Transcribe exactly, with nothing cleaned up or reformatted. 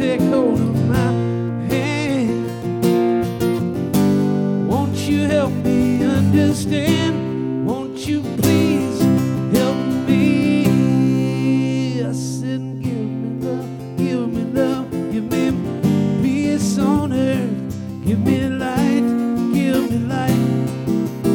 take hold of my hand. Won't you help me understand?